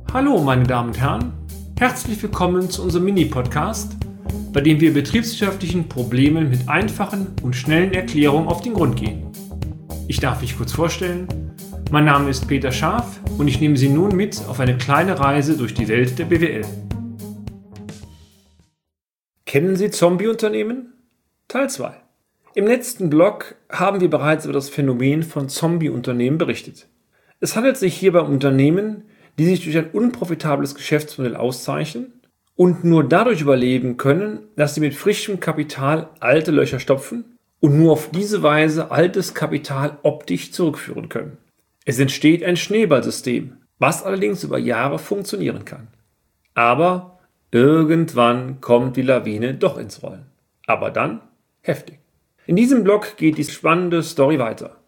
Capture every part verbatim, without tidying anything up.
Hallo meine Damen und Herren, herzlich willkommen zu unserem Mini-Podcast, bei dem wir betriebswirtschaftlichen Problemen mit einfachen und schnellen Erklärungen auf den Grund gehen. Ich darf mich kurz vorstellen, mein Name ist Peter Scharf und ich nehme Sie nun mit auf eine kleine Reise durch die Welt der B W L. Kennen Sie Zombie-Unternehmen? Teil zwei. Im letzten Blog haben wir bereits über das Phänomen von Zombie-Unternehmen berichtet. Es handelt sich hierbei um Unternehmen, die sich durch ein unprofitables Geschäftsmodell auszeichnen und nur dadurch überleben können, dass sie mit frischem Kapital alte Löcher stopfen und nur auf diese Weise altes Kapital optisch zurückführen können. Es entsteht ein Schneeballsystem, was allerdings über Jahre funktionieren kann. Aber irgendwann kommt die Lawine doch ins Rollen. Aber dann heftig. In diesem Blog geht die spannende Story weiter.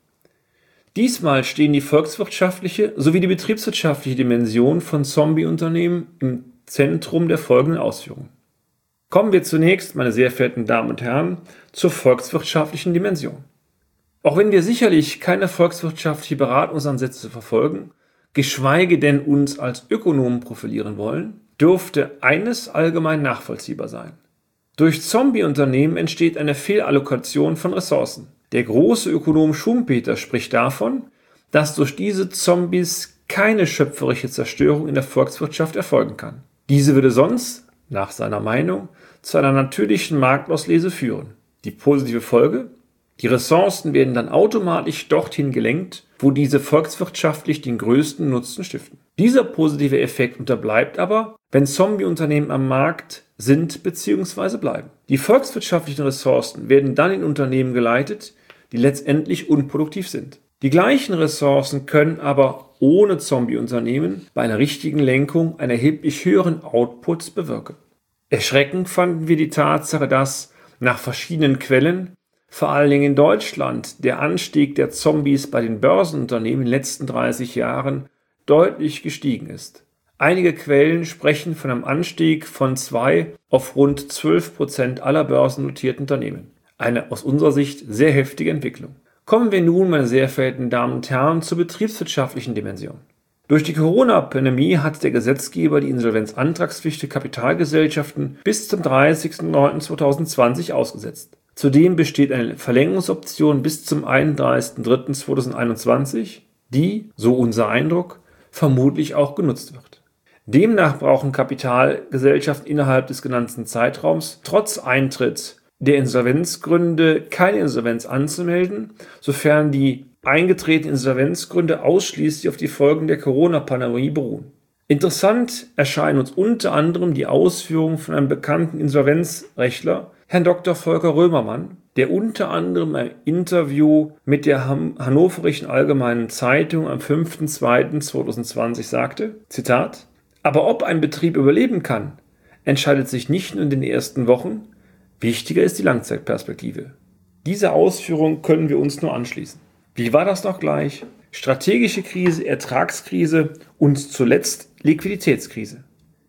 Diesmal stehen die volkswirtschaftliche sowie die betriebswirtschaftliche Dimension von Zombie-Unternehmen im Zentrum der folgenden Ausführungen. Kommen wir zunächst, meine sehr verehrten Damen und Herren, zur volkswirtschaftlichen Dimension. Auch wenn wir sicherlich keine volkswirtschaftliche Beratungsansätze verfolgen, geschweige denn uns als Ökonomen profilieren wollen, dürfte eines allgemein nachvollziehbar sein. Durch Zombie-Unternehmen entsteht eine Fehlallokation von Ressourcen. Der große Ökonom Schumpeter spricht davon, dass durch diese Zombies keine schöpferische Zerstörung in der Volkswirtschaft erfolgen kann. Diese würde sonst, nach seiner Meinung, zu einer natürlichen Marktauslese führen. Die positive Folge? Die Ressourcen werden dann automatisch dorthin gelenkt, wo diese volkswirtschaftlich den größten Nutzen stiften. Dieser positive Effekt unterbleibt aber, wenn Zombie-Unternehmen am Markt sind bzw. bleiben. Die volkswirtschaftlichen Ressourcen werden dann in Unternehmen geleitet, die letztendlich unproduktiv sind. Die gleichen Ressourcen können aber ohne Zombie-Unternehmen bei einer richtigen Lenkung einen erheblich höheren Output bewirken. Erschreckend fanden wir die Tatsache, dass nach verschiedenen Quellen, vor allen Dingen in Deutschland, der Anstieg der Zombies bei den Börsenunternehmen in den letzten dreißig Jahren deutlich gestiegen ist. Einige Quellen sprechen von einem Anstieg von zwei auf rund zwölf Prozent aller börsennotierten Unternehmen. Eine aus unserer Sicht sehr heftige Entwicklung. Kommen wir nun, meine sehr verehrten Damen und Herren, zur betriebswirtschaftlichen Dimension. Durch die Corona-Pandemie hat der Gesetzgeber die Insolvenzantragspflicht für Kapitalgesellschaften bis zum dreißigsten neunten zweitausendzwanzig ausgesetzt. Zudem besteht eine Verlängerungsoption bis zum einunddreißigsten dritten zweitausendeinundzwanzig, die, so unser Eindruck, vermutlich auch genutzt wird. Demnach brauchen Kapitalgesellschaften innerhalb des genannten Zeitraums trotz Eintritt der Insolvenzgründe keine Insolvenz anzumelden, sofern die eingetretenen Insolvenzgründe ausschließlich auf die Folgen der Corona-Pandemie beruhen. Interessant erscheinen uns unter anderem die Ausführungen von einem bekannten Insolvenzrechtler, Herrn Doktor Volker Römermann, der unter anderem ein Interview mit der Hannoverischen Allgemeinen Zeitung am fünften zweiten zweitausendzwanzig sagte, Zitat, aber ob ein Betrieb überleben kann, entscheidet sich nicht nur in den ersten Wochen, wichtiger ist die Langzeitperspektive. Diese Ausführung können wir uns nur anschließen. Wie war das noch gleich? Strategische Krise, Ertragskrise und zuletzt Liquiditätskrise.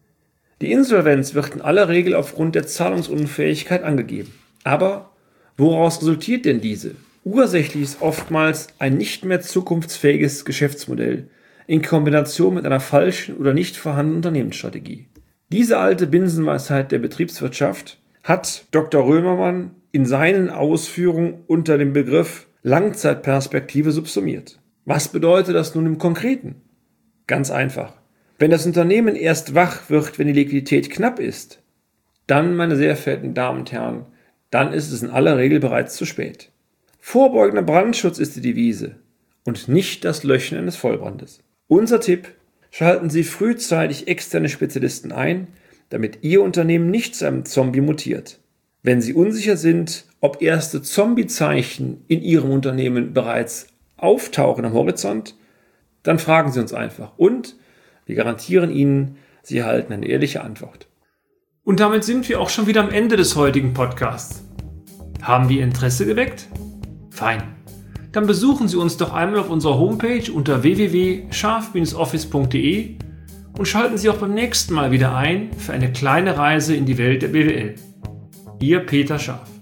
Die Insolvenz wird in aller Regel aufgrund der Zahlungsunfähigkeit angegeben. Aber woraus resultiert denn diese? Ursächlich ist oftmals ein nicht mehr zukunftsfähiges Geschäftsmodell in Kombination mit einer falschen oder nicht vorhandenen Unternehmensstrategie. Diese alte Binsenweisheit der Betriebswirtschaft hat Doktor Römermann in seinen Ausführungen unter dem Begriff Langzeitperspektive subsumiert. Was bedeutet das nun im Konkreten? Ganz einfach. Wenn das Unternehmen erst wach wird, wenn die Liquidität knapp ist, dann, meine sehr verehrten Damen und Herren, dann ist es in aller Regel bereits zu spät. Vorbeugender Brandschutz ist die Devise und nicht das Löschen eines Vollbrandes. Unser Tipp: Schalten Sie frühzeitig externe Spezialisten ein, damit Ihr Unternehmen nicht zu einem Zombie mutiert. Wenn Sie unsicher sind, ob erste Zombie-Zeichen in Ihrem Unternehmen bereits auftauchen am Horizont, dann fragen Sie uns einfach und wir garantieren Ihnen, Sie erhalten eine ehrliche Antwort. Und damit sind wir auch schon wieder am Ende des heutigen Podcasts. Haben wir Interesse geweckt? Fein. Dann besuchen Sie uns doch einmal auf unserer Homepage unter w w w punkt scharf Bindestrich office punkt d e und schalten Sie auch beim nächsten Mal wieder ein für eine kleine Reise in die Welt der B W L. Ihr Peter Scharf.